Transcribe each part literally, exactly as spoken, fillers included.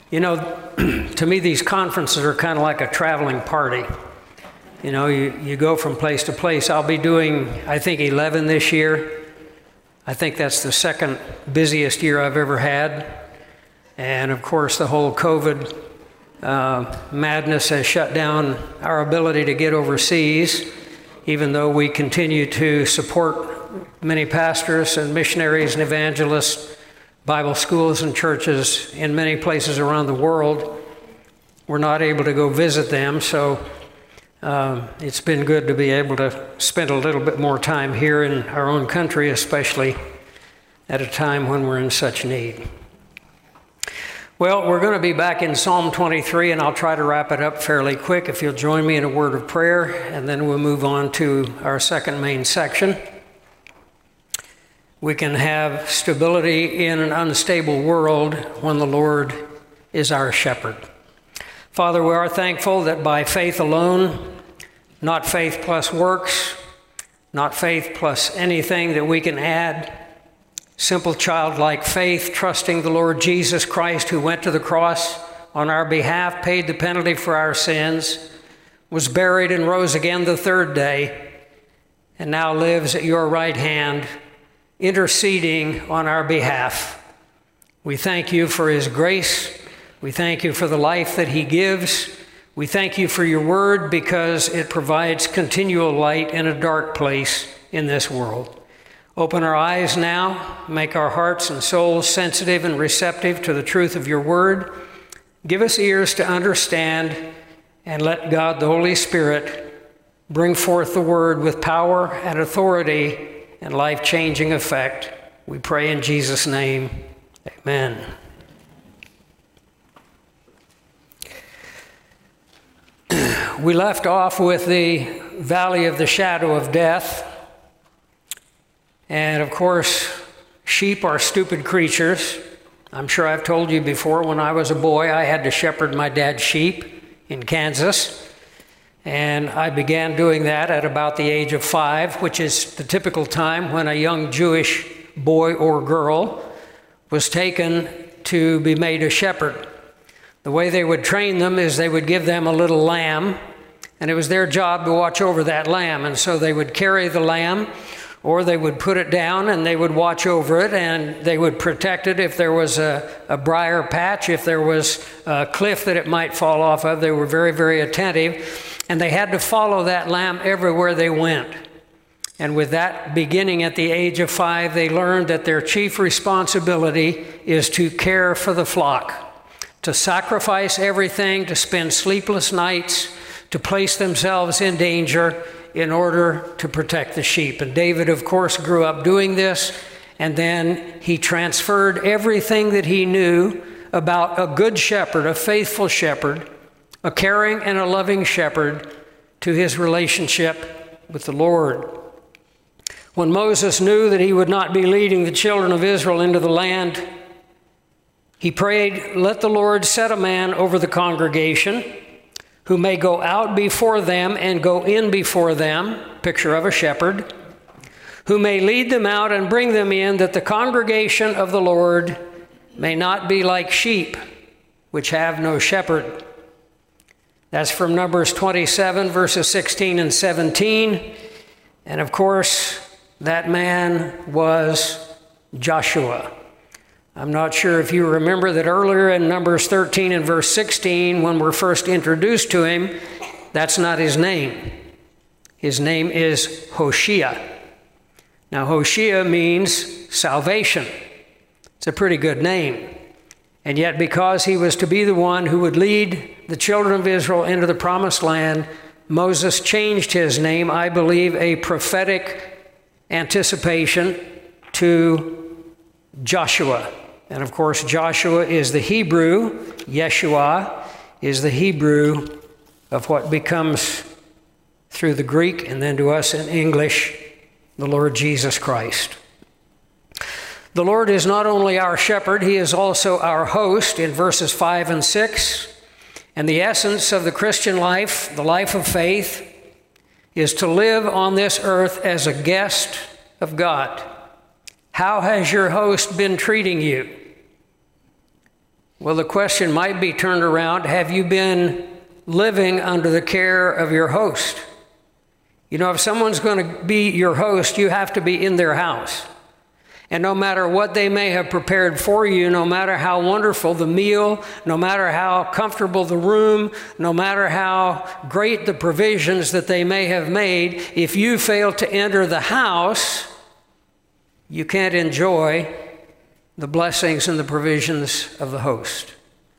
You know, to me, these conferences are kind of like a traveling party. You know, you, you go from place to place. I'll be doing, I think, eleven this year. I think that's the second busiest year I've ever had. And of course, the whole COVID uh, madness has shut down our ability to get overseas, even though we continue to support many pastors and missionaries and evangelists, Bible schools and churches in many places around the world. We're not able to go visit them, so um, it's been good to be able to spend a little bit more time here in our own country, especially at a time when we're in such need. Well, we're going to be back in Psalm twenty-three, and I'll try to wrap it up fairly quick if you'll join me in a word of prayer, and then we'll move on to our second main section. We can have stability in an unstable world when the Lord is our shepherd. Father, we are thankful that by faith alone, not faith plus works, not faith plus anything that we can add, simple childlike faith, trusting the Lord Jesus Christ, who went to the cross on our behalf, paid the penalty for our sins, was buried and rose again the third day, and now lives at your right hand, interceding on our behalf. We thank you for his grace. We thank you for the life that he gives. We thank you for your word because it provides continual light in a dark place in this world. Open our eyes now, make our hearts and souls sensitive and receptive to the truth of your word. Give us ears to understand, and let God, the Holy Spirit, bring forth the word with power and authority and life-changing effect. We pray in Jesus' name, amen. We left off with the valley of the shadow of death. And of course, sheep are stupid creatures. I'm sure I've told you before, when I was a boy, I had to shepherd my dad's sheep in Kansas. And I began doing that at about the age of five, which is the typical time when a young Jewish boy or girl was taken to be made a shepherd. The way they would train them is they would give them a little lamb, and it was their job to watch over that lamb. And so they would carry the lamb, or they would put it down and they would watch over it, and they would protect it if there was a, a briar patch, if there was a cliff that it might fall off of. They were very, very attentive. And they had to follow that lamb everywhere they went. And with that beginning at the age of five, they learned that their chief responsibility is to care for the flock, to sacrifice everything, to spend sleepless nights, to place themselves in danger in order to protect the sheep. And David, of course, grew up doing this, and then he transferred everything that he knew about a good shepherd, a faithful shepherd, a caring and a loving shepherd, to his relationship with the Lord. When Moses knew that he would not be leading the children of Israel into the land, he prayed, "Let the Lord set a man over the congregation who may go out before them and go in before them," picture of a shepherd, "who may lead them out and bring them in, that the congregation of the Lord may not be like sheep which have no shepherd." That's from Numbers twenty-seven, verses sixteen and seventeen. And of course, that man was Joshua. I'm not sure if you remember that earlier in Numbers thirteen and verse sixteen, when we're first introduced to him, that's not his name. His name is Hoshea. Now, Hoshea means salvation. It's a pretty good name. And yet, because he was to be the one who would lead the children of Israel into the promised land, Moses changed his name, I believe, a prophetic anticipation, to Joshua. And of course, Joshua is the Hebrew, Yeshua is the Hebrew of what becomes, through the Greek and then to us in English, the Lord Jesus Christ. The Lord is not only our shepherd, he is also our host in verses five and six. And the essence of the Christian life, the life of faith, is to live on this earth as a guest of God. How has your host been treating you? Well, the question might be turned around, have you been living under the care of your host? You know, if someone's going to be your host, you have to be in their house. And no matter what they may have prepared for you, no matter how wonderful the meal, no matter how comfortable the room, no matter how great the provisions that they may have made, if you fail to enter the house, you can't enjoy the blessings and the provisions of the host.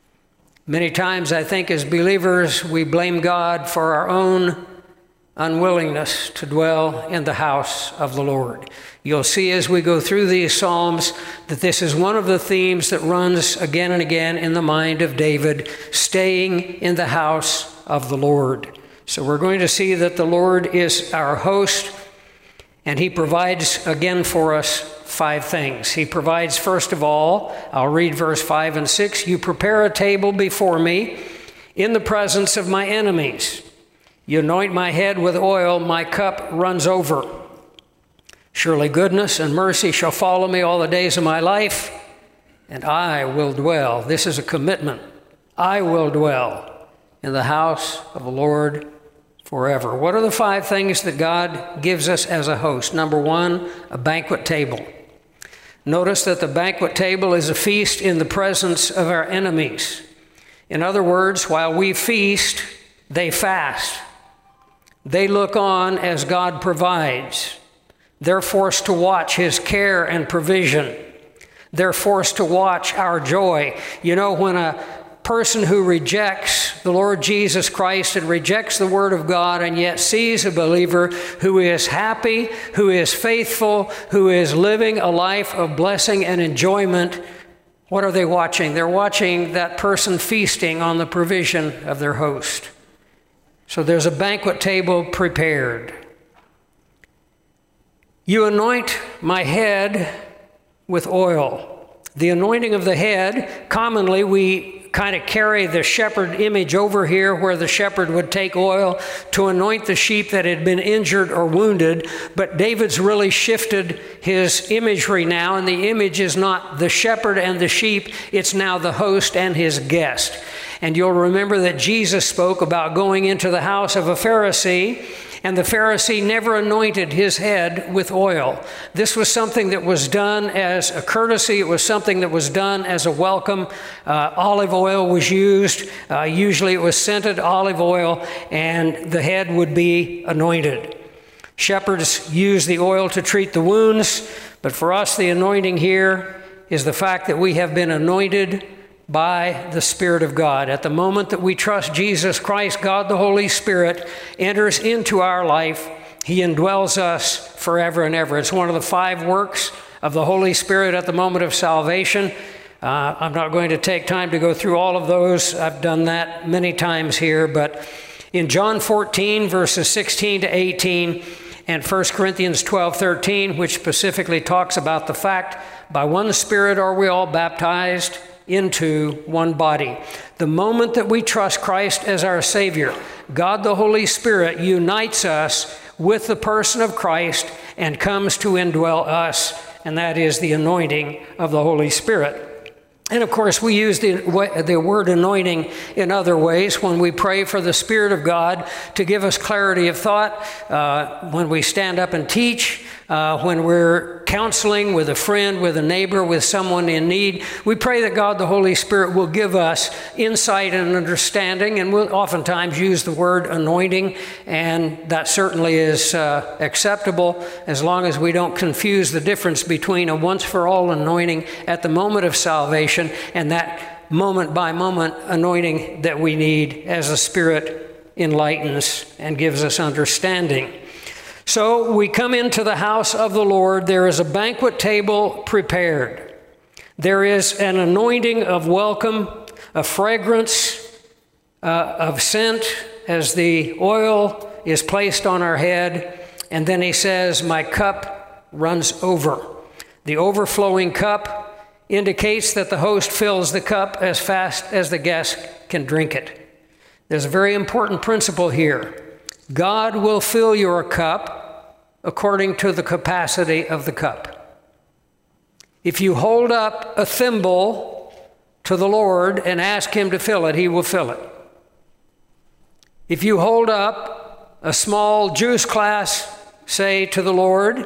Many times, I think, as believers, we blame God for our own unwillingness to dwell in the house of the Lord. You'll see as we go through these Psalms that this is one of the themes that runs again and again in the mind of David, staying in the house of the Lord. So we're going to see that the Lord is our host, and he provides again for us five things. He provides, first of all, I'll read verse five and six, you prepare a table before me in the presence of my enemies. You anoint my head with oil, my cup runs over. Surely goodness and mercy shall follow me all the days of my life, and I will dwell. This is a commitment. I will dwell in the house of the Lord forever. What are the five things that God gives us as a host? Number one, a banquet table. Notice that the banquet table is a feast in the presence of our enemies. In other words, while we feast, they fast. They look on as God provides. They're forced to watch his care and provision. They're forced to watch our joy. You know, when a person who rejects the Lord Jesus Christ and rejects the Word of God and yet sees a believer who is happy, who is faithful, who is living a life of blessing and enjoyment, what are they watching? They're watching that person feasting on the provision of their host. So there's a banquet table prepared. You anoint my head with oil. The anointing of the head, commonly we kind of carry the shepherd image over here where the shepherd would take oil to anoint the sheep that had been injured or wounded. But David's really shifted his imagery now, and the image is not the shepherd and the sheep, it's now the host and his guest. And you'll remember that Jesus spoke about going into the house of a Pharisee, and the Pharisee never anointed his head with oil. This was something that was done as a courtesy. It was something that was done as a welcome. Uh, olive oil was used. Uh, usually it was scented olive oil, and the head would be anointed. Shepherds used the oil to treat the wounds, but for us, the anointing here is the fact that we have been anointed by the Spirit of God. At the moment that we trust Jesus Christ, God the Holy Spirit enters into our life. He indwells us forever and ever. It's one of the five works of the Holy Spirit at the moment of salvation. Uh, I'm not going to take time to go through all of those. I've done that many times here. But in John fourteen, verses sixteen to eighteen, and First Corinthians twelve, thirteen, which specifically talks about the fact, by one Spirit are we all baptized into one body. The moment that we trust Christ as our Savior, God the Holy Spirit unites us with the person of Christ and comes to indwell us, and that is the anointing of the Holy Spirit. And of course, we use the, the word anointing in other ways when we pray for the Spirit of God to give us clarity of thought, uh, when we stand up and teach, uh, when we're counseling with a friend, with a neighbor, with someone in need. We pray that God the Holy Spirit will give us insight and understanding, and we'll oftentimes use the word anointing, and that certainly is uh, acceptable as long as we don't confuse the difference between a once-for-all anointing at the moment of salvation and that moment-by-moment anointing that we need as the Spirit enlightens and gives us understanding. So we come into the house of the Lord. There is a banquet table prepared. There is an anointing of welcome, a fragrance uh, of scent as the oil is placed on our head. And then he says, my cup runs over. The overflowing cup indicates that the host fills the cup as fast as the guest can drink it. There's a very important principle here. God will fill your cup according to the capacity of the cup. If you hold up a thimble to the Lord and ask Him to fill it, He will fill it. If you hold up a small juice glass, say, to the Lord,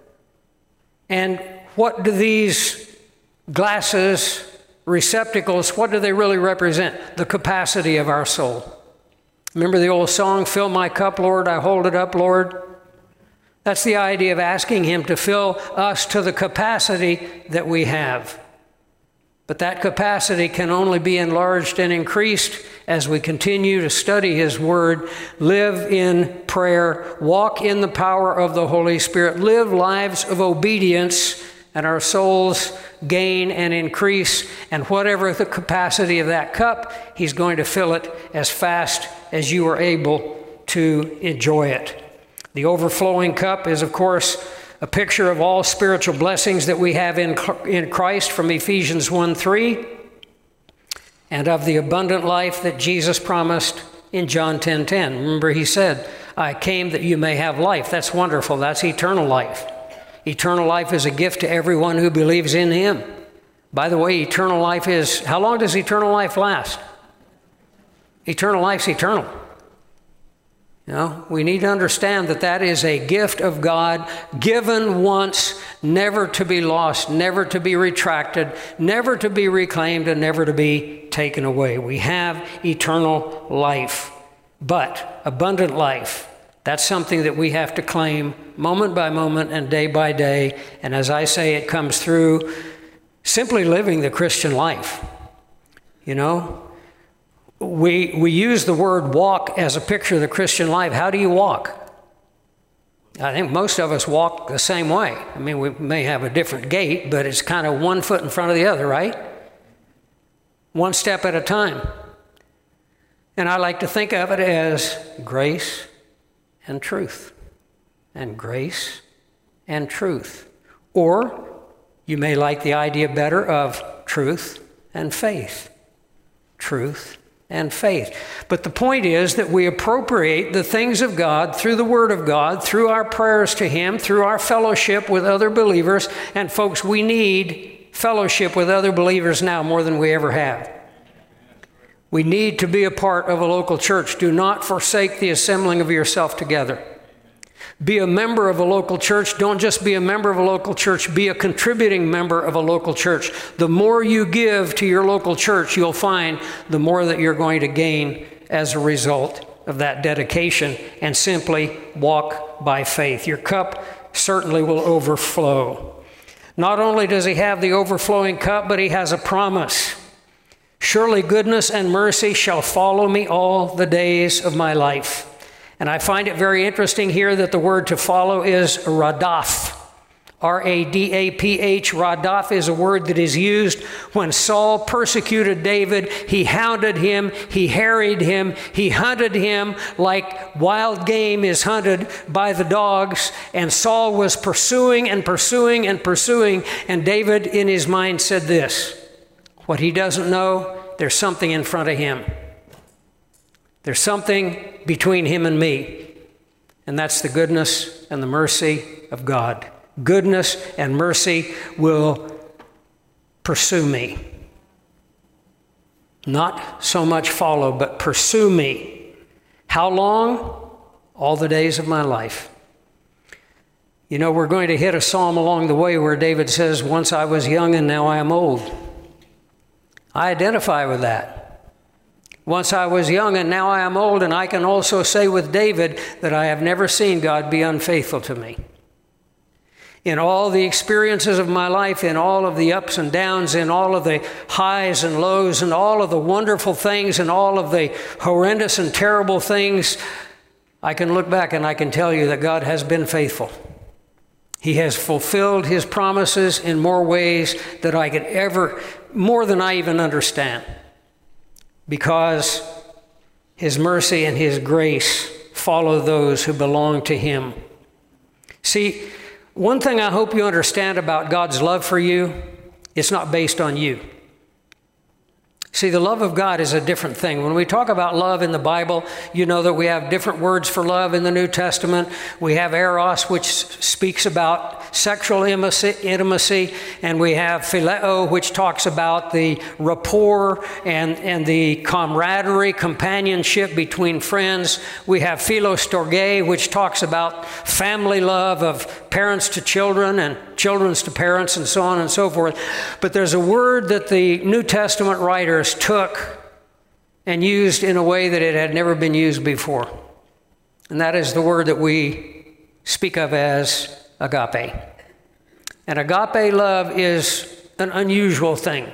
and what do these glasses, receptacles, what do they really represent? The capacity of our soul. Remember the old song, "Fill my cup, Lord, I hold it up, Lord"? That's the idea of asking Him to fill us to the capacity that we have. But that capacity can only be enlarged and increased as we continue to study His Word, live in prayer, walk in the power of the Holy Spirit, live lives of obedience, and our souls gain and increase. And whatever the capacity of that cup, He's going to fill it as fast as you are able to enjoy it. The overflowing cup is, of course, a picture of all spiritual blessings that we have in, in Christ from Ephesians one three, and of the abundant life that Jesus promised in John ten ten. Remember, He said, "I came that you may have life." That's wonderful. That's eternal life. Eternal life is a gift to everyone who believes in Him. By the way, eternal life is, how long does eternal life last? Eternal life's eternal. You know, we need to understand that that is a gift of God, given once, never to be lost, never to be retracted, never to be reclaimed, and never to be taken away. We have eternal life, but abundant life, that's something that we have to claim moment by moment and day by day. And as I say, it comes through simply living the Christian life. You know, We, we use the word walk as a picture of the Christian life. How do you walk? I think most of us walk the same way. I mean, we may have a different gait, but it's kind of one foot in front of the other, right? One step at a time. And I like to think of it as grace and truth, and grace and truth. Or you may like the idea better of truth and faith. Truth and faith. But the point is that we appropriate the things of God through the Word of God, through our prayers to Him, through our fellowship with other believers. And folks, we need fellowship with other believers now more than we ever have. We need to be a part of a local church. Do not forsake the assembling of yourself together. Be a member of a local church. Don't just be a member of a local church. Be a contributing member of a local church. The more you give to your local church, you'll find the more that you're going to gain as a result of that dedication, and simply walk by faith. Your cup certainly will overflow. Not only does He have the overflowing cup, but He has a promise. Surely goodness and mercy shall follow me all the days of my life. And I find it very interesting here that the word to follow is radaf. R A D A P H. Radaf is a word that is used when Saul persecuted David. He hounded him, he harried him, he hunted him like wild game is hunted by the dogs. And Saul was pursuing and pursuing and pursuing. And David, in his mind, said this: what he doesn't know, there's something in front of him. There's something between him and me, and that's the goodness and the mercy of God. Goodness and mercy will pursue me. Not so much follow, but pursue me. How long? All the days of my life. You know, we're going to hit a psalm along the way where David says, "Once I was young and now I am old." I identify with that. Once I was young and now I am old, and I can also say with David that I have never seen God be unfaithful to me. In all the experiences of my life, in all of the ups and downs, in all of the highs and lows, and all of the wonderful things, and all of the horrendous and terrible things, I can look back and I can tell you that God has been faithful. He has fulfilled His promises in more ways that I could ever, more than I even understand. Because His mercy and His grace follow those who belong to Him. See, one thing I hope you understand about God's love for you, it's not based on you. See, the love of God is a different thing. When we talk about love in the Bible, you know that we have different words for love in the New Testament. We have eros, which speaks about sexual intimacy, and we have phileo, which talks about the rapport and, and the camaraderie, companionship between friends. We have philostorge, which talks about family love of parents to children and children's to parents and so on and so forth. But there's a word that the New Testament writers took and used in a way that it had never been used before. And that is the word that we speak of as agape. And agape love is an unusual thing.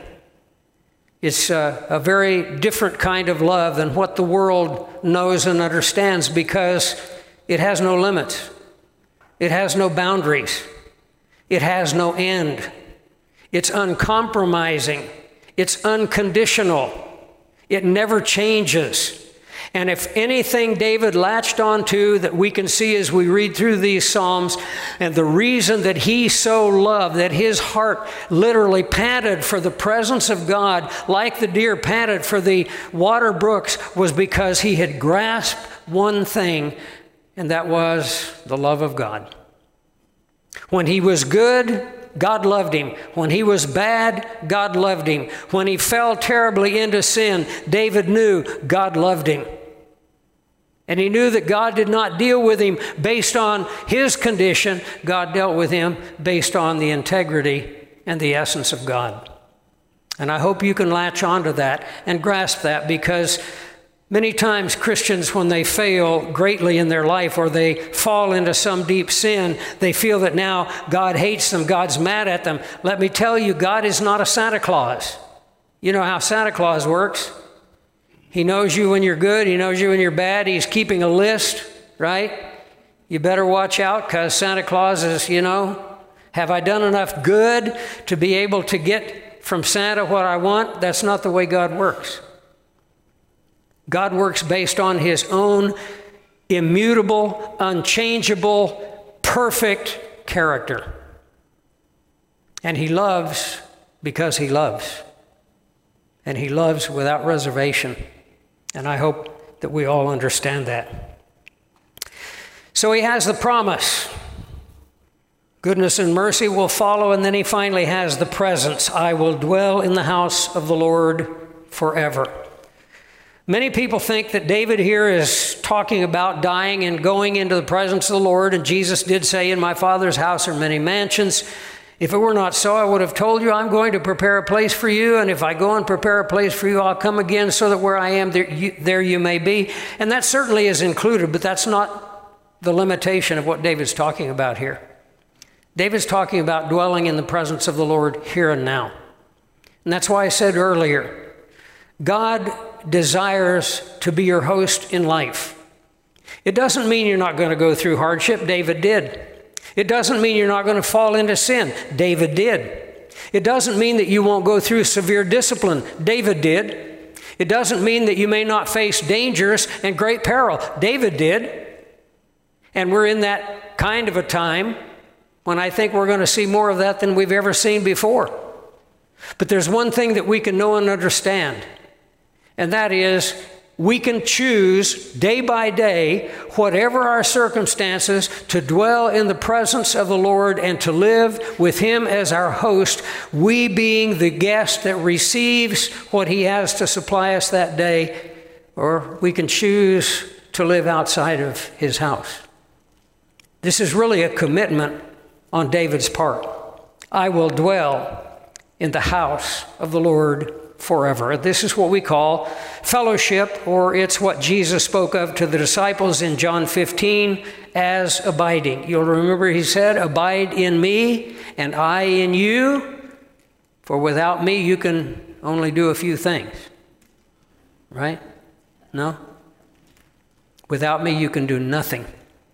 It's a, a very different kind of love than what the world knows and understands, because it has no limits. It has no boundaries. It has no end. It's uncompromising. It's unconditional. It never changes. And if anything David latched onto that we can see as we read through these Psalms, and the reason that he so loved, that his heart literally panted for the presence of God like the deer panted for the water brooks, was because he had grasped one thing, and that was the love of God. When he was good, God loved him. When he was bad, God loved him. When he fell terribly into sin, David knew God loved him. And he knew that God did not deal with him based on his condition. God dealt with him based on the integrity and the essence of God. And I hope you can latch onto that and grasp that, because many times Christians, when they fail greatly in their life or they fall into some deep sin, they feel that now God hates them, God's mad at them. Let me tell you, God is not a Santa Claus. You know how Santa Claus works. He knows you when you're good. He knows you when you're bad. He's keeping a list, right? You better watch out, because Santa Claus is, you know, have I done enough good to be able to get from Santa what I want? That's not the way God works. God works based on his own immutable, unchangeable, perfect character. And he loves because he loves. And he loves without reservation. And I hope that we all understand that. So he has the promise. Goodness and mercy will follow, and then he finally has the presence. I will dwell in the house of the Lord forever. Many people think that David here is talking about dying and going into the presence of the Lord, and Jesus did say, in my Father's house are many mansions. If it were not so, I would have told you, I'm going to prepare a place for you, and if I go and prepare a place for you, I'll come again so that where I am, there you, there you may be. And that certainly is included, but that's not the limitation of what David's talking about here. David's talking about dwelling in the presence of the Lord here and now. And that's why I said earlier, God desires to be your host in life. It doesn't mean you're not going to go through hardship. David did. It doesn't mean you're not going to fall into sin. David did. It doesn't mean that you won't go through severe discipline. David did. It doesn't mean that you may not face dangers and great peril. David did. And we're in that kind of a time when I think we're going to see more of that than we've ever seen before. But there's one thing that we can know and understand, and that is we can choose day by day, whatever our circumstances, to dwell in the presence of the Lord and to live with him as our host, we being the guest that receives what he has to supply us that day, or we can choose to live outside of his house. This is really a commitment on David's part. I will dwell in the house of the Lord forever. This is what we call fellowship, or it's what Jesus spoke of to the disciples in John fifteen as abiding. You'll remember he said, abide in me and I in you, for without me you can only do a few things. Right? No? Without me you can do nothing.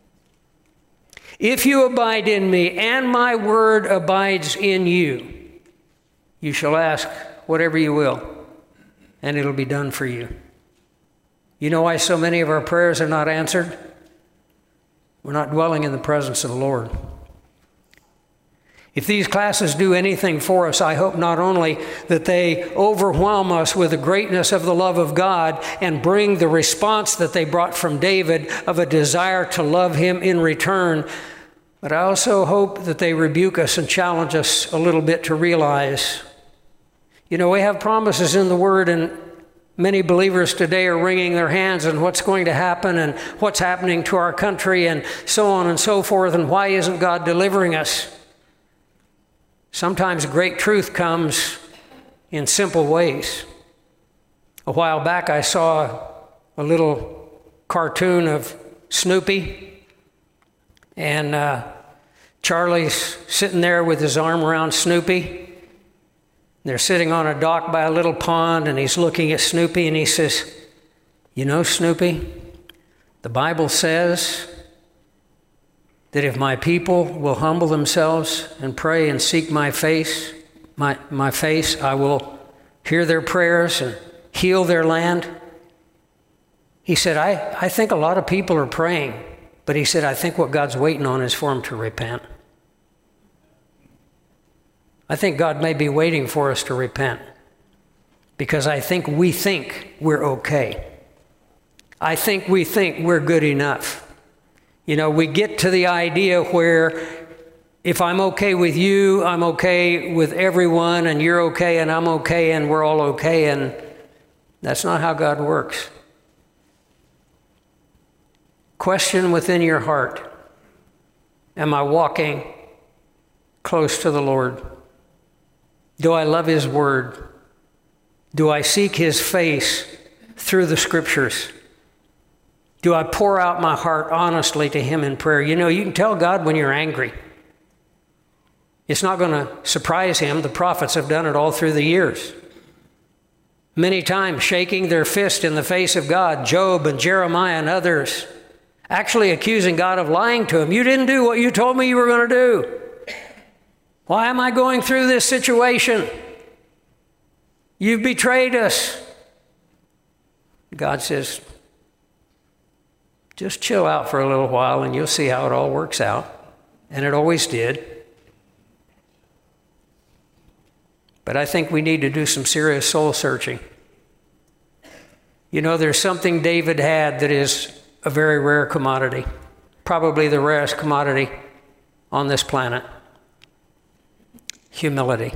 If you abide in me and my word abides in you, you shall ask whatever you will, and it'll be done for you. You know why so many of our prayers are not answered? We're not dwelling in the presence of the Lord. If these classes do anything for us, I hope not only that they overwhelm us with the greatness of the love of God and bring the response that they brought from David of a desire to love him in return, but I also hope that they rebuke us and challenge us a little bit to realize, you know, we have promises in the Word, and many believers today are wringing their hands on what's going to happen and what's happening to our country and so on and so forth, and why isn't God delivering us? Sometimes great truth comes in simple ways. A while back I saw a little cartoon of Snoopy, and uh, Charlie's sitting there with his arm around Snoopy. They're sitting on a dock by a little pond, and he's looking at Snoopy, and he says, "You know, Snoopy, the Bible says that if my people will humble themselves and pray and seek my face, my, my face, I will hear their prayers and heal their land." He said, I, I think a lot of people are praying, but he said, I think what God's waiting on is for them to repent. I think God may be waiting for us to repent, because I think we think we're okay. I think we think we're good enough. You know, we get to the idea where if I'm okay with you, I'm okay with everyone, and you're okay, and I'm okay, and we're all okay, and that's not how God works. Question within your heart, am I walking close to the Lord? Do I love His Word? Do I seek His face through the Scriptures? Do I pour out my heart honestly to Him in prayer? You know, you can tell God when you're angry. It's not going to surprise Him. The prophets have done it all through the years. Many times shaking their fist in the face of God, Job and Jeremiah and others, actually accusing God of lying to him. You didn't do what you told me you were going to do. Why am I going through this situation? You've betrayed us. God says, just chill out for a little while and you'll see how it all works out. And it always did. But I think we need to do some serious soul searching. You know, there's something David had that is a very rare commodity, probably the rarest commodity on this planet: humility.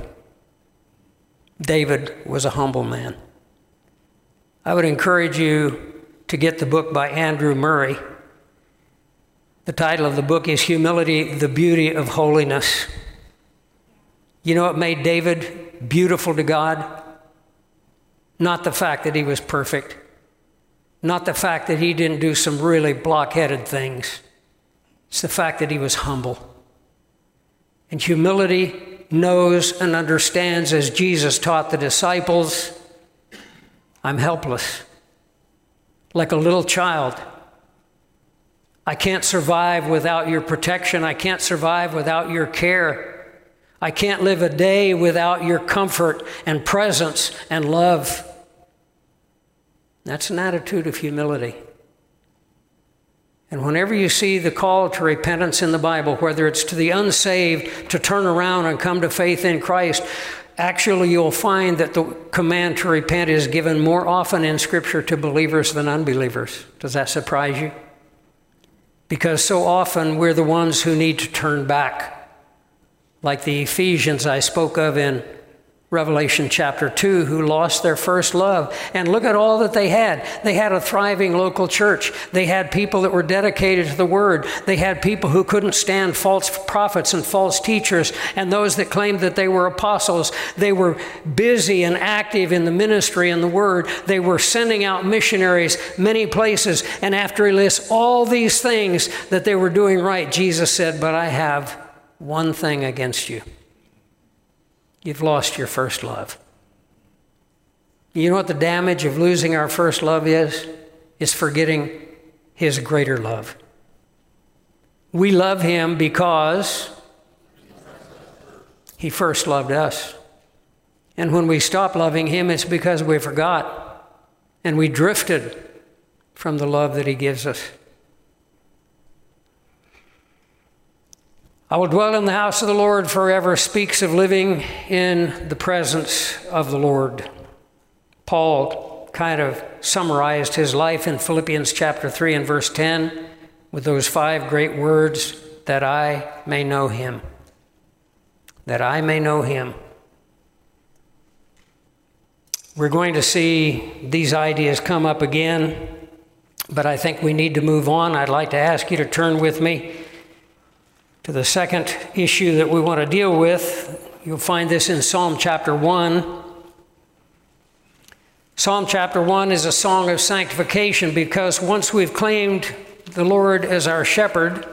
David was a humble man. I would encourage you to get the book by Andrew Murray. The title of the book is Humility, the Beauty of Holiness. You know what made David beautiful to God? Not the fact that he was perfect. Not the fact that he didn't do some really blockheaded things. It's the fact that he was humble. And humility knows and understands, as Jesus taught the disciples, I'm helpless. Like a little child. I can't survive without your protection. I can't survive without your care. I can't live a day without your comfort and presence and love. That's an attitude of humility. And whenever you see the call to repentance in the Bible, whether it's to the unsaved to turn around and come to faith in Christ, actually you'll find that the command to repent is given more often in Scripture to believers than unbelievers. Does that surprise you? Because so often we're the ones who need to turn back. Like the Ephesians I spoke of in Revelation chapter two, who lost their first love. And look at all that they had. They had a thriving local church. They had people that were dedicated to the Word. They had people who couldn't stand false prophets and false teachers and those that claimed that they were apostles. They were busy and active in the ministry and the Word. They were sending out missionaries many places. And after he lists all these things that they were doing right, Jesus said, but I have one thing against you. You've lost your first love. You know what the damage of losing our first love is? It's forgetting His greater love. We love Him because He first loved us. And when we stop loving Him, it's because we forgot and we drifted from the love that He gives us. I will dwell in the house of the Lord forever speaks of living in the presence of the Lord. Paul kind of summarized his life in Philippians chapter three and verse ten with those five great words, that I may know him. That I may know him. We're going to see these ideas come up again, but I think we need to move on. I'd like to ask you to turn with me to the second issue that we want to deal with. You'll find this in Psalm chapter one. Psalm chapter one is a song of sanctification, because once we've claimed the Lord as our shepherd,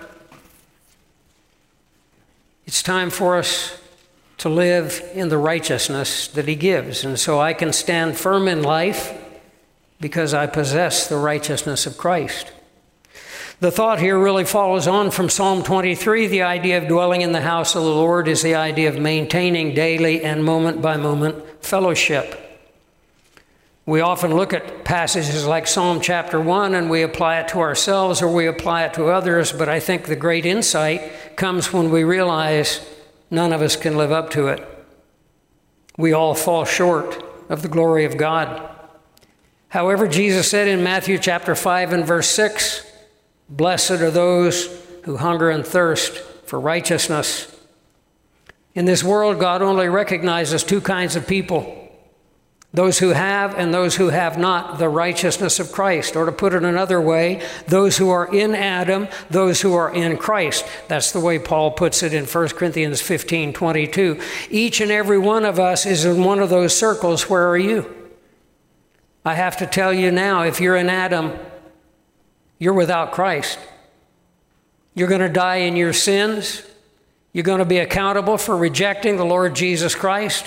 it's time for us to live in the righteousness that he gives. And so I can stand firm in life because I possess the righteousness of Christ. The thought here really follows on from Psalm twenty-three. The idea of dwelling in the house of the Lord is the idea of maintaining daily and moment by moment fellowship. We often look at passages like Psalm chapter one and we apply it to ourselves or we apply it to others, but I think the great insight comes when we realize none of us can live up to it. We all fall short of the glory of God. However, Jesus said in Matthew chapter five and verse six, "Blessed are those who hunger and thirst for righteousness." In this world, God only recognizes two kinds of people: those who have and those who have not the righteousness of Christ. Or to put it another way, those who are in Adam, those who are in Christ. That's the way Paul puts it in First Corinthians fifteen twenty-two. Each and every one of us is in one of those circles. Where are you? I have to tell you now, if you're in Adam, you're without Christ. You're going to die in your sins. You're going to be accountable for rejecting the Lord Jesus Christ.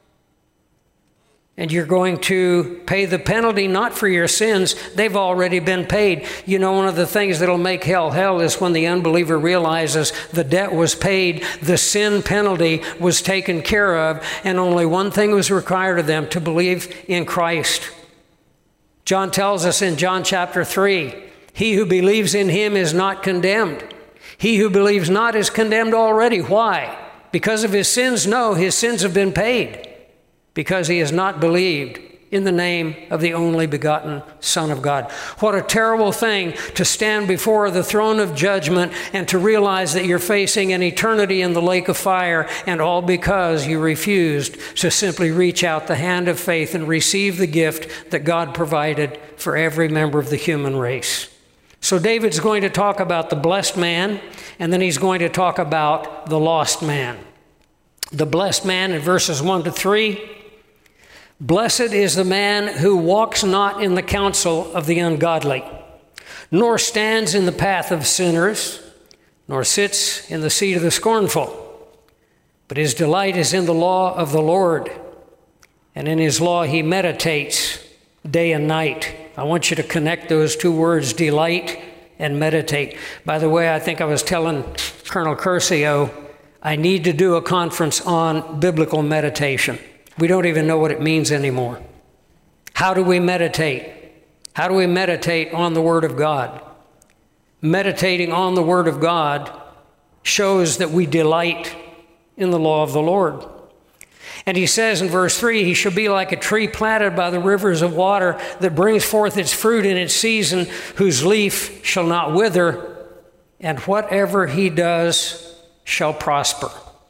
And you're going to pay the penalty, not for your sins. They've already been paid. You know, one of the things that'll make hell hell is when the unbeliever realizes the debt was paid, the sin penalty was taken care of, and only one thing was required of them: to believe in Christ. John tells us in John chapter three, he who believes in him is not condemned. He who believes not is condemned already. Why? Because of his sins? No, his sins have been paid. Because he has not believed in the name of the only begotten Son of God. What a terrible thing to stand before the throne of judgment and to realize that you're facing an eternity in the lake of fire, and all because you refused to simply reach out the hand of faith and receive the gift that God provided for every member of the human race. So David's going to talk about the blessed man, and then he's going to talk about the lost man. The blessed man in verses one to three. Blessed is the man who walks not in the counsel of the ungodly, nor stands in the path of sinners, nor sits in the seat of the scornful. But his delight is in the law of the Lord, and in his law he meditates day and night. I want you to connect those two words, delight and meditate. By the way, I think I was telling Colonel Curcio, I need to do a conference on biblical meditation. We don't even know what it means anymore. How do we meditate? How do we meditate on the Word of God? Meditating on the Word of God shows that we delight in the law of the Lord. And he says in verse three, he shall be like a tree planted by the rivers of water that brings forth its fruit in its season, whose leaf shall not wither, and whatever he does shall prosper.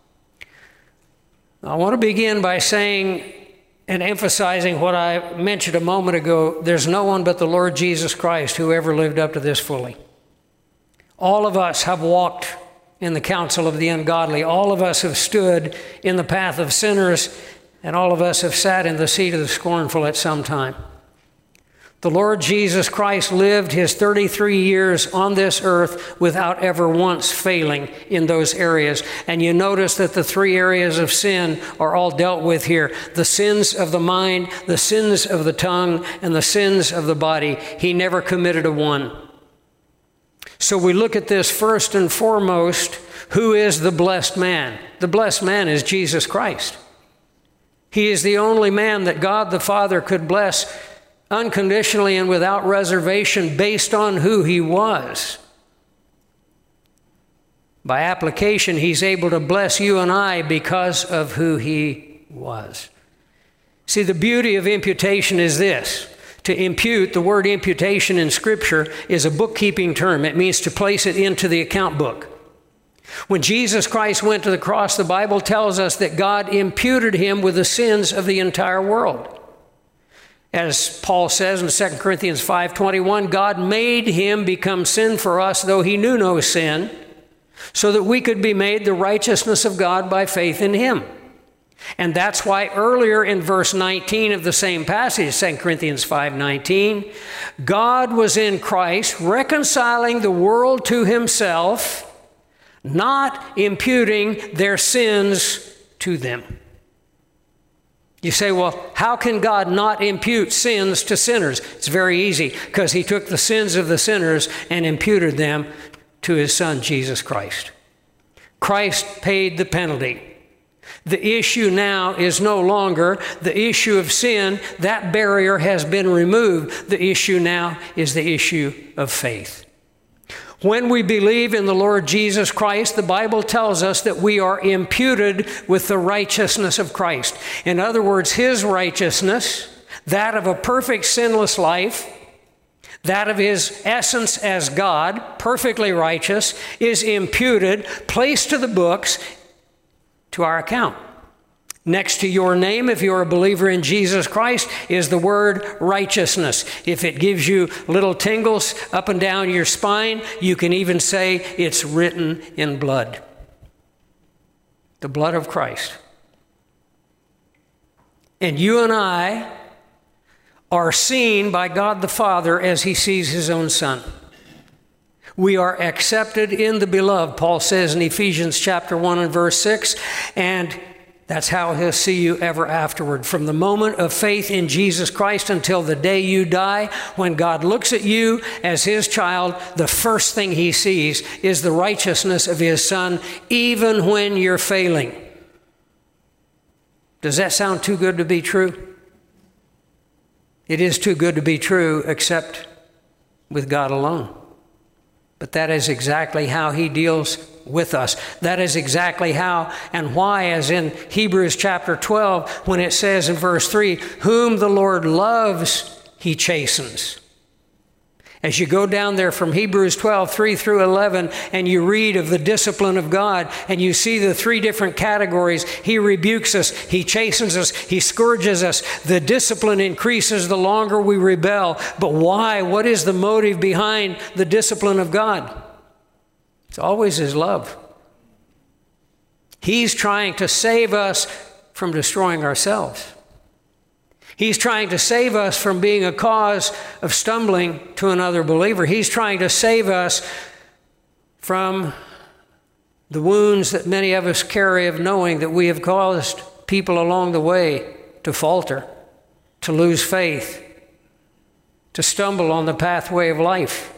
I want to begin by saying and emphasizing what I mentioned a moment ago. There's no one but the Lord Jesus Christ who ever lived up to this fully. All of us have walked in the counsel of the ungodly. All of us have stood in the path of sinners, and all of us have sat in the seat of the scornful at some time. The Lord Jesus Christ lived his thirty-three years on this earth without ever once failing in those areas. And you notice that the three areas of sin are all dealt with here. The sins of the mind, the sins of the tongue, and the sins of the body. He never committed a one. So we look at this first and foremost. Who is the blessed man? The blessed man is Jesus Christ. He is the only man that God the Father could bless unconditionally and without reservation based on who he was. By application, he's able to bless you and I because of who he was. See, the beauty of imputation is this. To impute, the word imputation in Scripture is a bookkeeping term. It means to place it into the account book. When Jesus Christ went to the cross, the Bible tells us that God imputed him with the sins of the entire world. As Paul says in Second Corinthians five twenty-one, God made him become sin for us, though he knew no sin, so that we could be made the righteousness of God by faith in him. And that's why earlier in verse nineteen of the same passage, Second Corinthians five nineteen, God was in Christ reconciling the world to himself, not imputing their sins to them. You say, well, how can God not impute sins to sinners? It's very easy, because he took the sins of the sinners and imputed them to his Son, Jesus Christ. Christ paid the penalty. The issue now is no longer the issue of sin. That barrier has been removed. The issue now is the issue of faith. When we believe in the Lord Jesus Christ, the Bible tells us that we are imputed with the righteousness of Christ. In other words, his righteousness, that of a perfect sinless life, that of his essence as God, perfectly righteous, is imputed, placed to the books, to our account. Next to your name, if you're a believer in Jesus Christ, is the word righteousness. If it gives you little tingles up and down your spine, you can even say it's written in blood. The blood of Christ. And you and I are seen by God the Father as he sees his own Son. We are accepted in the beloved, Paul says in Ephesians chapter one and verse six, and that's how he'll see you ever afterward. From the moment of faith in Jesus Christ until the day you die, when God looks at you as his child, the first thing he sees is the righteousness of his Son, even when you're failing. Does that sound too good to be true? It is too good to be true, except with God alone. But that is exactly how he deals with us. That is exactly how and why, as in Hebrews chapter twelve, when it says in verse three, whom the Lord loves, he chastens. As you go down there from Hebrews twelve, three through eleven, and you read of the discipline of God, and you see the three different categories. He rebukes us, he chastens us, he scourges us. The discipline increases the longer we rebel. But why? What is the motive behind the discipline of God? It's always his love. He's trying to save us from destroying ourselves. He's trying to save us from being a cause of stumbling to another believer. He's trying to save us from the wounds that many of us carry of knowing that we have caused people along the way to falter, to lose faith, to stumble on the pathway of life.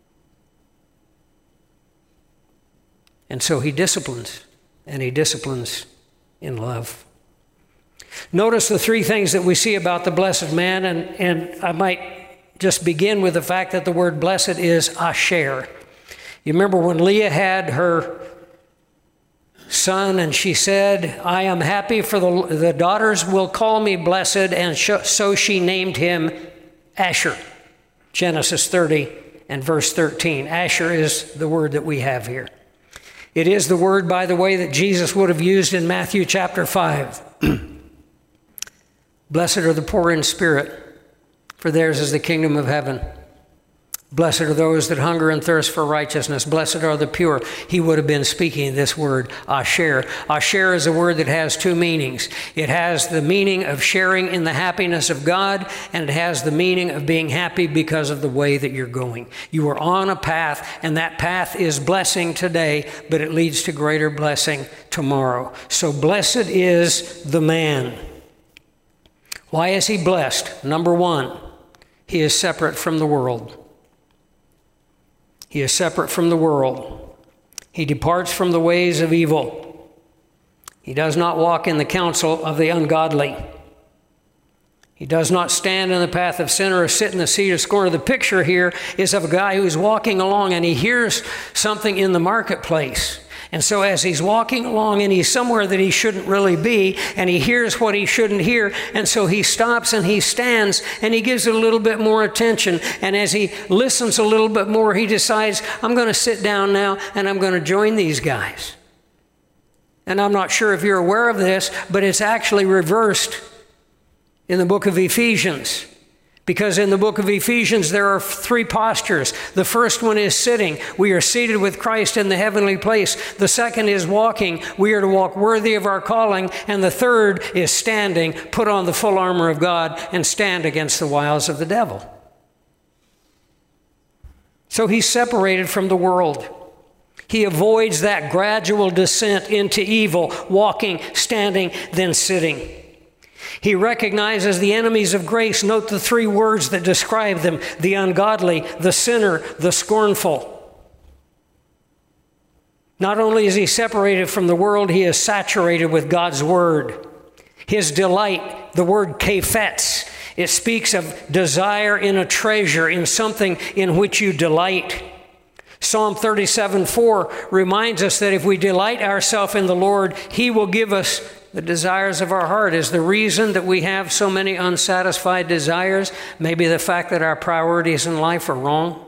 And so he disciplines, and he disciplines in love. Notice the three things that we see about the blessed man, and, and I might just begin with the fact that the word blessed is asher. You remember when Leah had her son and she said, I am happy for the, the daughters will call me blessed, and sh- so she named him Asher. Genesis thirty and verse thirteen. Asher is the word that we have here. It is the word, by the way, that Jesus would have used in Matthew chapter five. Blessed are the poor in spirit, for theirs is the kingdom of heaven. Blessed are those that hunger and thirst for righteousness. Blessed are the pure. He would have been speaking this word, asher. Asher is a word that has two meanings. It has the meaning of sharing in the happiness of God, and it has the meaning of being happy because of the way that you're going. You are on a path, and that path is blessing today, but it leads to greater blessing tomorrow. So blessed is the man. Why is he blessed? Number one, he is separate from the world. He is separate from the world. He departs from the ways of evil. He does not walk in the counsel of the ungodly. He does not stand in the path of sin or sit in the seat of scorn. The picture here is of a guy who's walking along and he hears something in the marketplace. And so as he's walking along and he's somewhere that he shouldn't really be, and he hears what he shouldn't hear, and so he stops and he stands and he gives it a little bit more attention. And as he listens a little bit more, he decides, I'm going to sit down now and I'm going to join these guys. And I'm not sure if you're aware of this, but it's actually reversed in the book of Ephesians. Because in the book of Ephesians, there are three postures. The first one is sitting. We are seated with Christ in the heavenly place. The second is walking. We are to walk worthy of our calling. And the third is standing. Put on the full armor of God and stand against the wiles of the devil. So he's separated from the world. He avoids that gradual descent into evil, walking, standing, then sitting. He recognizes the enemies of grace. Note the three words that describe them: the ungodly, the sinner, the scornful. Not only is he separated from the world, he is saturated with God's word. His delight, the word kephetz, it speaks of desire in a treasure, in something in which you delight. Psalm thirty-seven four reminds us that if we delight ourselves in the Lord, he will give us the desires of our heart. Is the reason that we have so many unsatisfied desires maybe the fact that our priorities in life are wrong?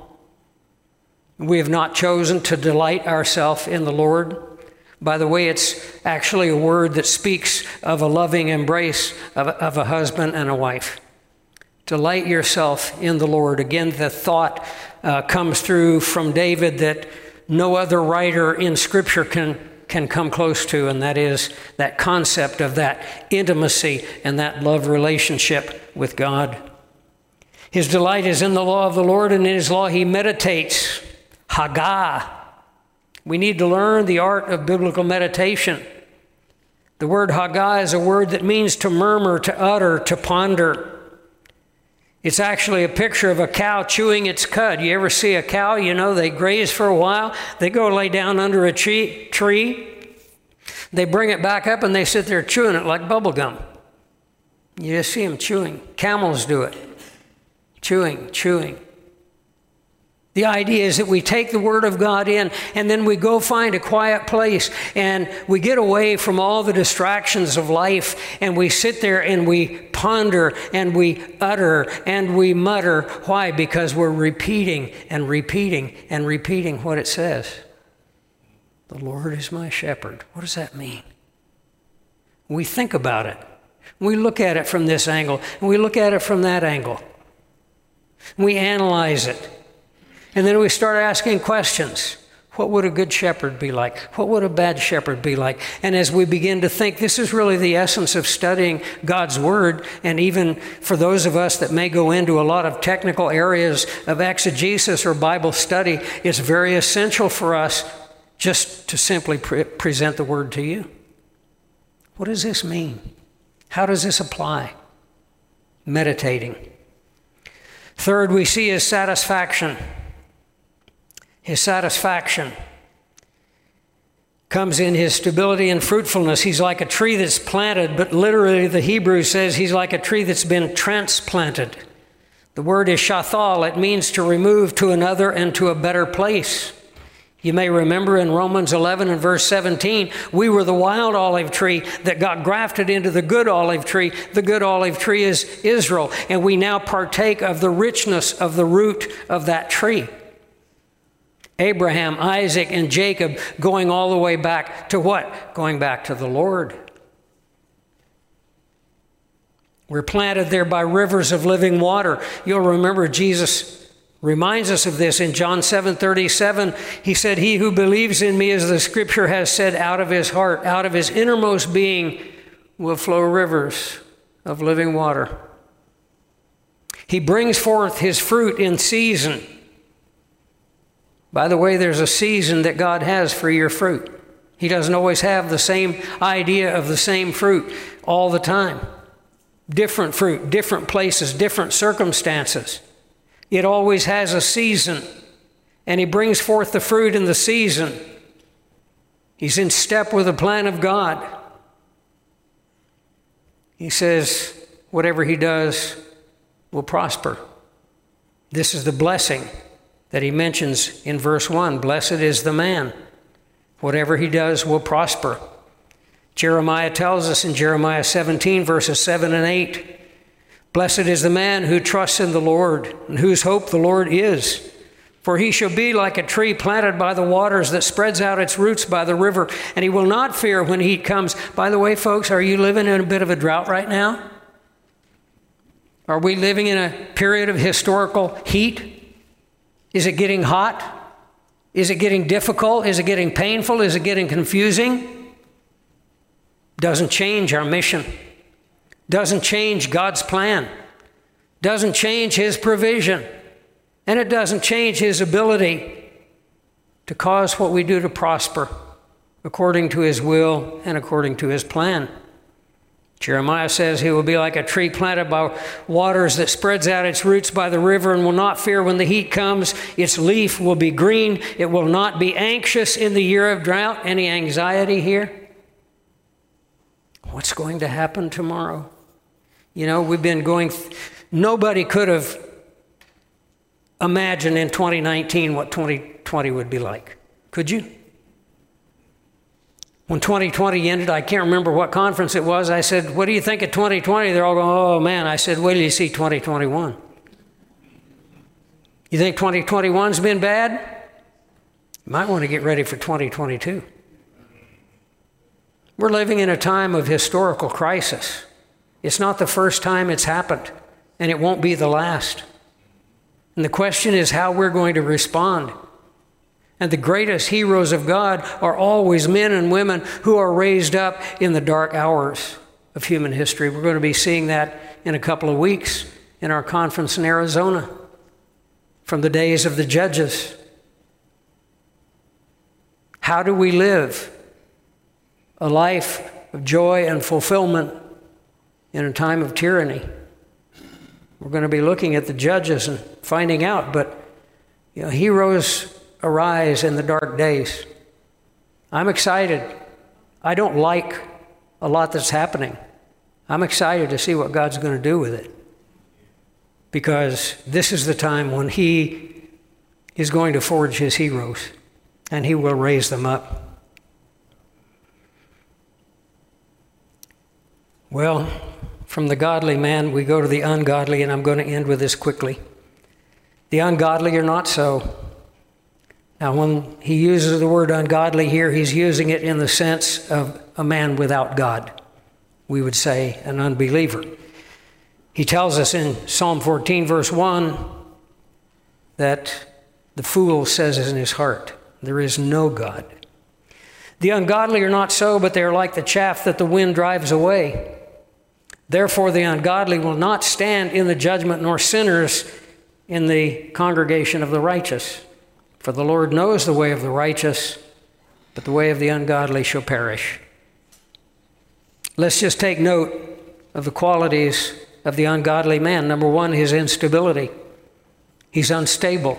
We have not chosen to delight ourselves in the Lord. By the way, it's actually a word that speaks of a loving embrace of, of a husband and a wife. Delight yourself in the Lord. Again, the thought uh, comes through from David that no other writer in Scripture can can come close to, and that is that concept of that intimacy and that love relationship with God. His delight is in the law of the Lord, and in his law he meditates. Haggah. We need to learn the art of biblical meditation. The word haggah is a word that means to murmur, to utter, to ponder. It's actually a picture of a cow chewing its cud. You ever see a cow, you know, they graze for a while, they go lay down under a tree, tree, they bring it back up and they sit there chewing it like bubble gum. You just see them chewing. Camels do it. Chewing, chewing. The idea is that we take the Word of God in and then we go find a quiet place and we get away from all the distractions of life and we sit there and we ponder and we utter and we mutter. Why? Because we're repeating and repeating and repeating what it says. The Lord is my shepherd. What does that mean? We think about it. We look at it from this angle and we look at it from that angle. We analyze it. And then we start asking questions. What would a good shepherd be like? What would a bad shepherd be like? And as we begin to think, this is really the essence of studying God's Word. And even for those of us that may go into a lot of technical areas of exegesis or Bible study, it's very essential for us just to simply pre- present the Word to you. What does this mean? How does this apply? Meditating. Third, we see his satisfaction. His satisfaction comes in his stability and fruitfulness. He's like a tree that's planted, but literally the Hebrew says he's like a tree that's been transplanted. The word is shathal. It means to remove to another and to a better place. You may remember in Romans eleven and verse seventeen, we were the wild olive tree that got grafted into the good olive tree. The good olive tree is Israel, and we now partake of the richness of the root of that tree. Abraham, Isaac, and Jacob going all the way back to what? Going back to the Lord. We're planted there by rivers of living water. You'll remember Jesus reminds us of this in John seven thirty-seven. He said, he who believes in me, as the scripture has said, out of his heart, out of his innermost being will flow rivers of living water. He brings forth his fruit in season. By the way, there's a season that God has for your fruit. He doesn't always have the same idea of the same fruit all the time. Different fruit, different places, different circumstances. It always has a season, and he brings forth the fruit in the season. He's in step with the plan of God. He says, whatever he does will prosper. This is the blessing that he mentions in verse one. Blessed is the man Whatever he does will prosper. Jeremiah tells us in Jeremiah seventeen, verses seven and eight, "Blessed is the man who trusts in the Lord, and whose hope the Lord is. For he shall be like a tree planted by the waters that spreads out its roots by the river, and he will not fear when heat comes." By the way, folks, are you living in a bit of a drought right now? Are we living in a period of historical heat? Is it getting hot? Is it getting difficult? Is it getting painful? Is it getting confusing? Doesn't change our mission. Doesn't change God's plan. Doesn't change his provision. And it doesn't change his ability to cause what we do to prosper according to his will and according to his plan. Jeremiah says he will be like a tree planted by waters that spreads out its roots by the river and will not fear when the heat comes. Its leaf will be green. It will not be anxious in the year of drought. Any anxiety here? What's going to happen tomorrow? You know, we've been going, th- nobody could have imagined in twenty nineteen what twenty twenty would be like. Could you? When twenty twenty ended, I can't remember what conference it was. I said, "What do you think of twenty twenty?" They're all going, "Oh, man." I said, "Wait till you see twenty twenty-one. You think twenty twenty-one's been bad? You might want to get ready for twenty twenty-two. We're living in a time of historical crisis. It's not the first time it's happened, and it won't be the last. And the question is how we're going to respond. And the greatest heroes of God are always men and women who are raised up in the dark hours of human history. We're going to be seeing that in a couple of weeks in our conference in Arizona from the days of the judges. How do we live a life of joy and fulfillment in a time of tyranny? We're going to be looking at the judges and finding out, but you know, heroes arise in the dark days. I'm excited. I don't like a lot that's happening. I'm excited to see what God's going to do with it, because this is the time when he is going to forge his heroes, and he will raise them up. Well, from the godly man, we go to the ungodly, and I'm going to end with this quickly. The ungodly are not so. Now, when he uses the word ungodly here, he's using it in the sense of a man without God. We would say an unbeliever. He tells us in Psalm fourteen, verse one, that the fool says in his heart, "There is no God." The ungodly are not so, but they are like the chaff that the wind drives away. Therefore, the ungodly will not stand in the judgment, nor sinners in the congregation of the righteous. For the Lord knows the way of the righteous, but the way of the ungodly shall perish. Let's just take note of the qualities of the ungodly man. Number one, his instability. He's unstable.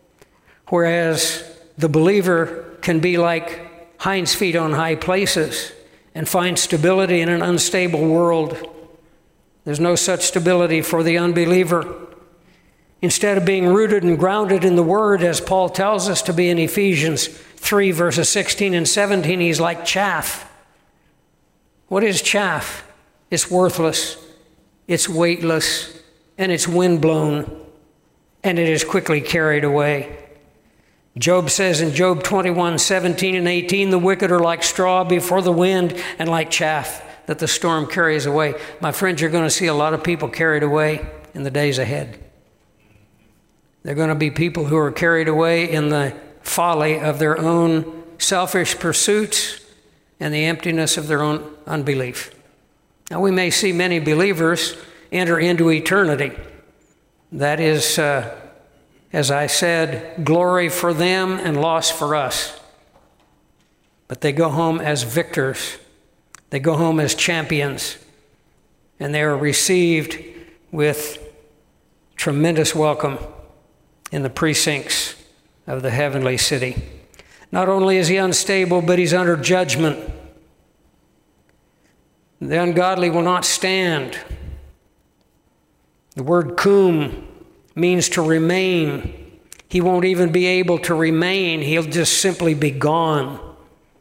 Whereas the believer can be like hinds feet on high places and find stability in an unstable world. There's no such stability for the unbeliever. Instead of being rooted and grounded in the Word, as Paul tells us to be in Ephesians three, verses sixteen and seventeen, he's like chaff. What is chaff? It's worthless, it's weightless, and it's windblown, and it is quickly carried away. Job says in Job twenty-one, seventeen and eighteen, "The wicked are like straw before the wind, and like chaff that the storm carries away." My friends, you're going to see a lot of people carried away in the days ahead. They're going to be people who are carried away in the folly of their own selfish pursuits and the emptiness of their own unbelief. Now, we may see many believers enter into eternity. That is, uh, as I said, glory for them and loss for us. But they go home as victors. They go home as champions. And they are received with tremendous welcome in the precincts of the heavenly city. Not only is he unstable, but he's under judgment. The ungodly will not stand. The word cum means to remain. He won't even be able to remain. He'll just simply be gone.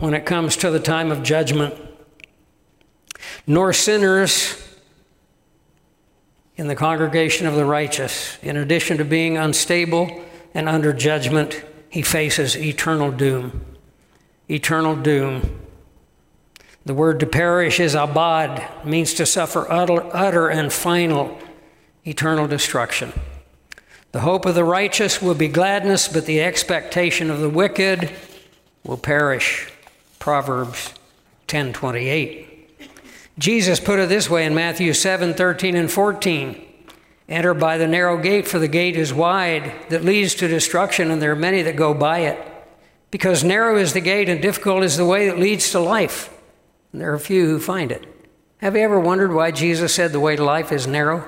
when it comes to the time of judgment, nor sinners in the congregation of the righteous. In addition to being unstable and under judgment, he faces eternal doom. Eternal doom. The word to perish is abad, means to suffer utter, utter and final eternal destruction. The hope of the righteous will be gladness, but the expectation of the wicked will perish. Proverbs ten twenty-eight. Jesus put it this way in Matthew seven thirteen and fourteen. Enter by the narrow gate, for the gate is wide that leads to destruction, and there are many that go by it. Because narrow is the gate and difficult is the way that leads to life, and there are few who find it. Have you ever wondered why Jesus said the way to life is narrow?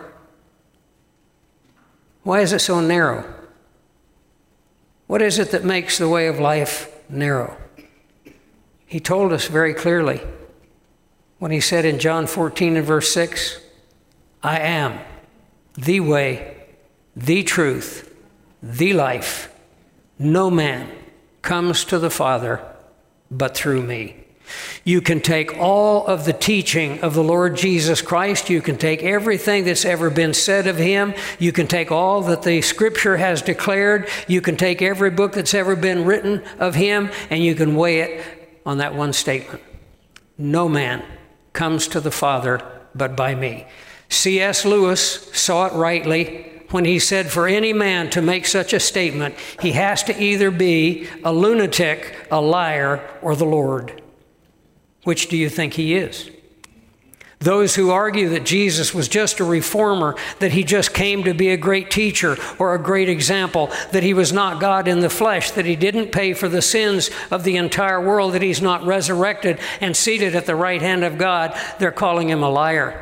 Why is it so narrow? What is it that makes the way of life narrow? He told us very clearly when he said in John fourteen and verse six, I am the way, the truth, the life. No man comes to the Father but through me. You can take all of the teaching of the Lord Jesus Christ. You can take everything that's ever been said of him. You can take all that the Scripture has declared. You can take every book that's ever been written of him, and you can weigh it on that one statement. No man comes to the Father but by me. C S Lewis saw it rightly when he said for any man to make such a statement, he has to either be a lunatic, a liar, or the Lord. Which do you think he is? Those who argue that Jesus was just a reformer, that he just came to be a great teacher or a great example, that he was not God in the flesh, that he didn't pay for the sins of the entire world, that he's not resurrected and seated at the right hand of God, they're calling him a liar.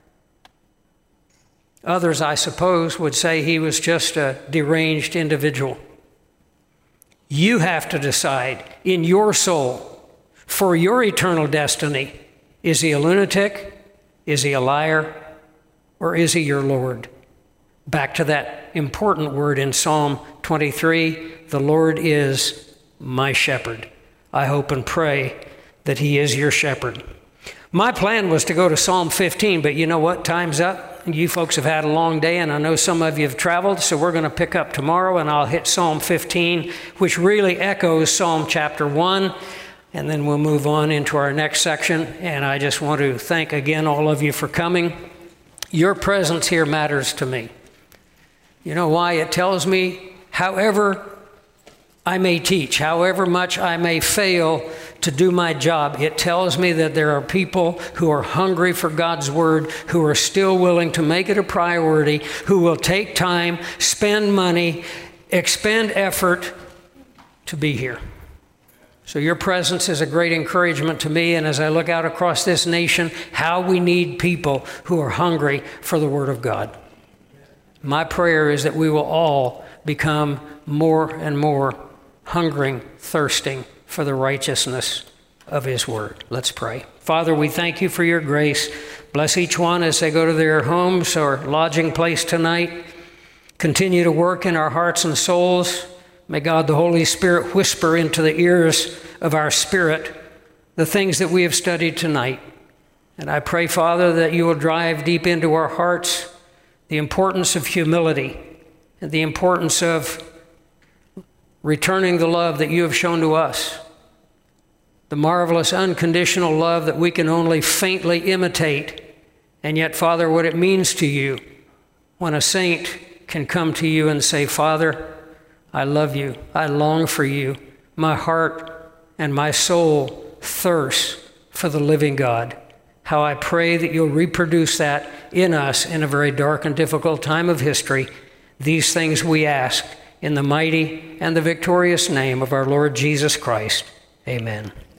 Others, I suppose, would say he was just a deranged individual. You have to decide in your soul for your eternal destiny. Is he a lunatic? Is he a liar? Or is he your Lord? Back to that important word in Psalm twenty-three, the Lord is my shepherd. I hope and pray that he is your shepherd. My plan was to go to Psalm fifteen, but you know what? Time's up. You folks have had a long day, and I know some of you have traveled, so we're going to pick up tomorrow, and I'll hit Psalm fifteen, which really echoes Psalm chapter one. And then we'll move on into our next section. And I just want to thank again all of you for coming. Your presence here matters to me. You know why? It tells me, however I may teach, however much I may fail to do my job, it tells me that there are people who are hungry for God's word, who are still willing to make it a priority, who will take time, spend money, expend effort to be here. So your presence is a great encouragement to me, and as I look out across this nation, how we need people who are hungry for the Word of God. My prayer is that we will all become more and more hungering, thirsting for the righteousness of His Word. Let's pray. Father, we thank you for your grace. Bless each one as they go to their homes or lodging place tonight. Continue to work in our hearts and souls. May God, the Holy Spirit, whisper into the ears of our spirit the things that we have studied tonight. And I pray, Father, that you will drive deep into our hearts the importance of humility and the importance of returning the love that you have shown to us, the marvelous unconditional love that we can only faintly imitate, and yet, Father, what it means to you when a saint can come to you and say, Father, I love you. I long for you. My heart and my soul thirst for the living God. How I pray that you'll reproduce that in us in a very dark and difficult time of history. These things we ask in the mighty and the victorious name of our Lord Jesus Christ. Amen.